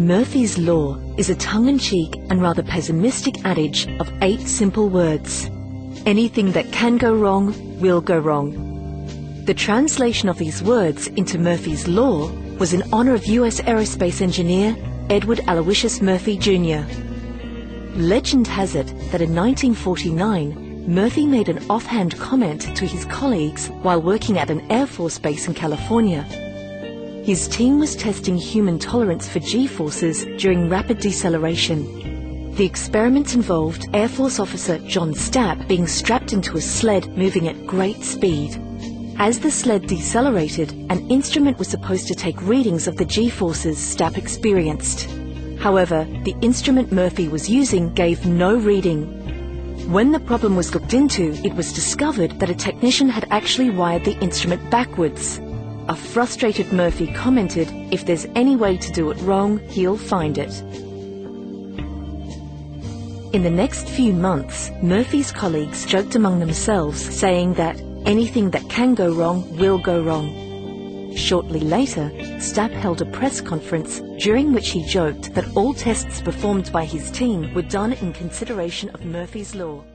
Murphy's Law is a tongue-in-cheek and rather pessimistic adage of 8 simple words. Anything that can go wrong will go wrong. The translation of these words into Murphy's Law was in honor of US aerospace engineer Edward Aloysius Murphy, Jr. Legend has it that in 1949, Murphy made an offhand comment to his colleagues while working at an Air Force base in California. His team was testing human tolerance for G-forces during rapid deceleration. The experiment involved Air Force officer John Stapp being strapped into a sled moving at great speed. As the sled decelerated, an instrument was supposed to take readings of the G-forces Stapp experienced. However, the instrument Murphy was using gave no reading. When the problem was looked into, it was discovered that a technician had actually wired the instrument backwards. A frustrated Murphy commented, "If there's any way to do it wrong, he'll find it." In the next few months, Murphy's colleagues joked among themselves, saying that anything that can go wrong will go wrong. Shortly later, Stapp held a press conference during which he joked that all tests performed by his team were done in consideration of Murphy's Law.